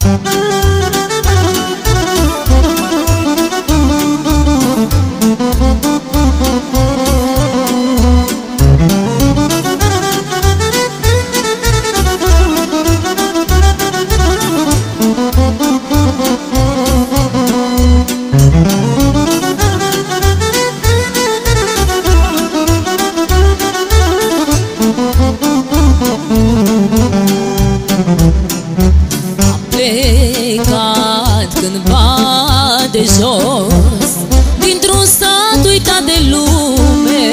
Plecat cândva de jos, dintr-un sat uitat de lume,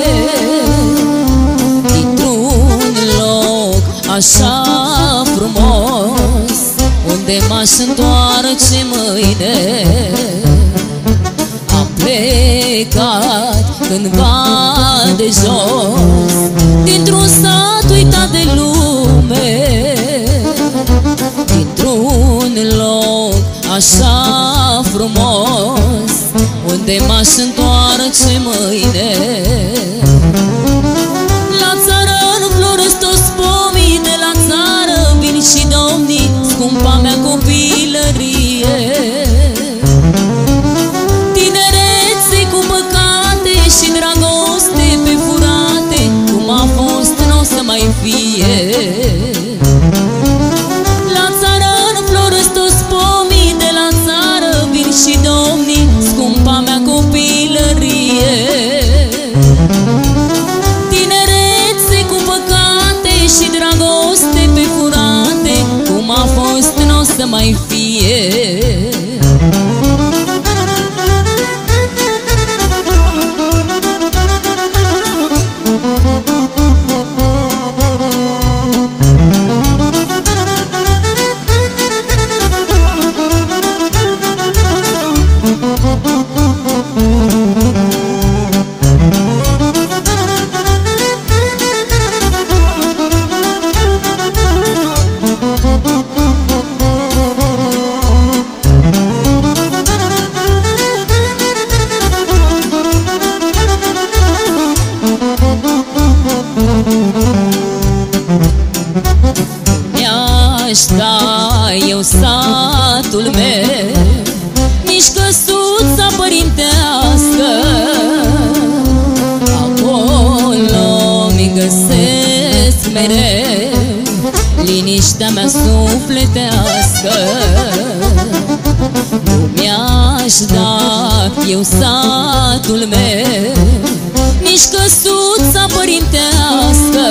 dintr-un loc așa frumos, unde m-aș întoarce mâine. Am plecat cândva de jos, dintr-un sat uitat de lume, dintr-un loc așa frumos, unde m-aș întoarce mâine. La țară înfloresc toți pomii, de la țară vin și domnii, scumpa mea copilărie. Tinerețe cu păcate și dragoste pe furate, cum a fost n-o să mai fie. Și domnii, scumpa mea copilărie. Tinerețe cu păcate și dragoste pe furate, cum a fost n-o să mai fie. Mi-aș da eu satul meu, nici căsuța părintească, acolo mi găsesc mereu liniștea mea sufletească. Nu mi-aș da eu satul meu, nici căsuța părintească,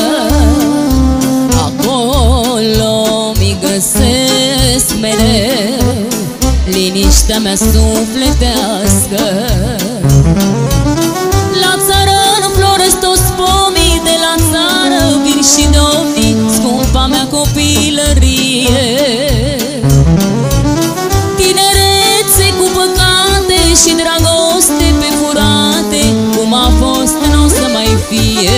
acolo mi găsesc mereu liniștea mea sufletească. La țară înfloresc toți pomii, de la țară vin și domnii, scumpa mea copilărie. Tinerețe cu păcate și dragoste pe furate, cum a fost n-o să mai fie.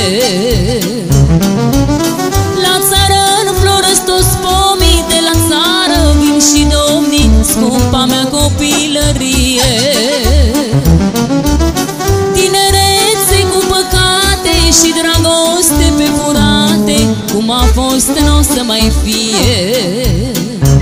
La țară înfloresc toți pomii, de la țară vin și domnii, scumpa mea copilărie. Tinerețe cu păcate și dragoste pe furate, cum a fost n-o să mai fie.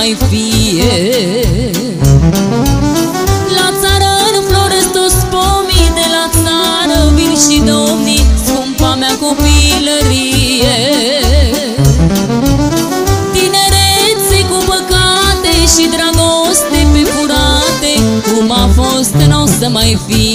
mai fie. La țară nu floresc toți pomii, de la țară vin și domnii, scumpa mea copilărie. Tinerețe cu păcate și dragoste pe furate, cum a fost n-o să mai fie.